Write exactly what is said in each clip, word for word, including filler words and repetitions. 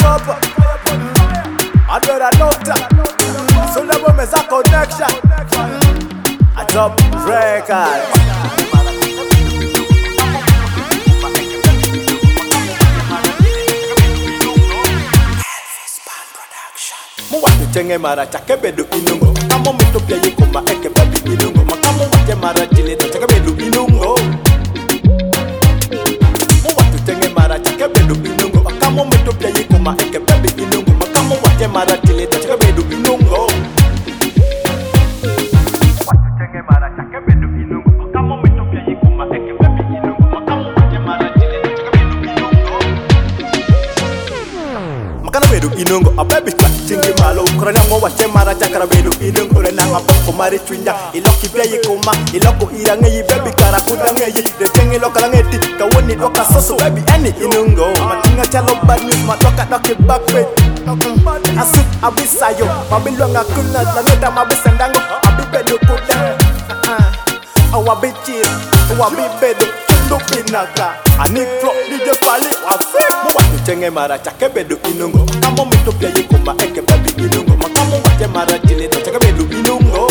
papa Adora nota Sula bomeza connection A top record Mwatu chenge mara chake bedu inungo Kamo mitopia yikuma eke baby inungo Makamu wate mara chileta chake bedu inungo Mwatu chenge mara chake bedu inungo Kamo mitopia yikuma eke baby inungo Makamu wate mara chileta chake bedu inungo Mwatu chenge mara chake bedu inungo Kamo mitopia yikuma eke baby inungo Makamu wate mara chileta chake bedu inungo Makana bedu inungo a baby chingi malo Korona ngo wache mara chakara bedu inungo Rena ngapoko mari chwinya Iloki bia yikoma Iloko irange yi baby kara kudange yi Retenge loka langeti Kawoni doka soso baby any inungo Matinga chalo bad news Matoka doki backpage Asut abisayo Mabilonga kuna Langeta mabisandango Abibedu kuda Awabi chiri Awabi bedu Pinaka Ani pro D J Pali wase Mwatu chenge mara chake bedu inungo Kamo mitopia yikuma eke baby inungo Makamu wate mara chileta chake bedu inungo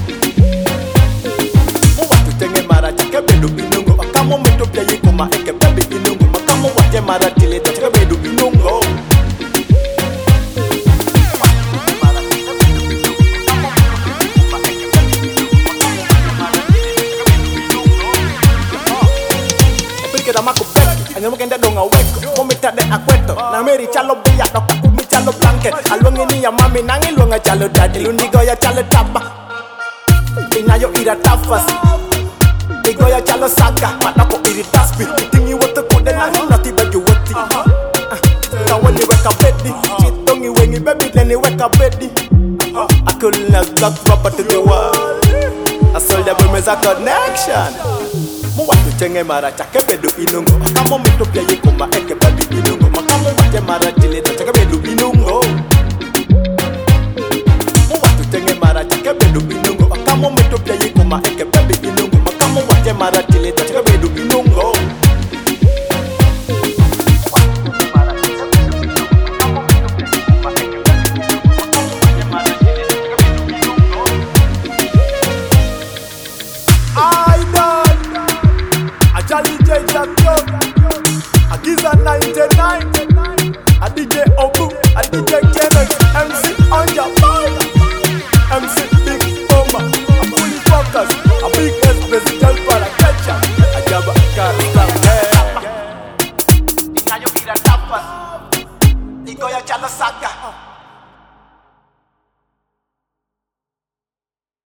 Mwatu chenge mara chake bedu inungo Kamo mitopia yikuma eke baby inungo Makamu wate mara chileta chake bedu inungo Anyo mkenda donga weko Momita de akweto Na meri chalo biya Doka kumi chalo blanket Alwangi ni ya mami Nangi luanga chalo daddy Lundigo ya chalo tapa Inayo ira tafas Digo ya chalo saga Matako iri taspi Tingi wote kude Nangi nati beju woti Kawani weka bedi Chitongi wengi baby Leni weka bedi Akulina got rubber to the world I sold ya bumeza connection Mwatu chenge mara chake bedu inungo Kamo mitopia yikuma eke baby inungo Makamu wate mara chileta chake bedu inungo Mwatu chenge mara chake bedu inungo Kamo mitopia yikuma eke baby inungo Makamu wate mara chileta chake bedu inungo Charlie J Jacob, a Giza ninety-nine, a D J Obu, a D J Kenneth, M C Anja Boy, M C Big Oma, a fully focused, a big S presidential para catcher, a Jabba Carter. Inayo ira tapas, Igoya Chala Saka.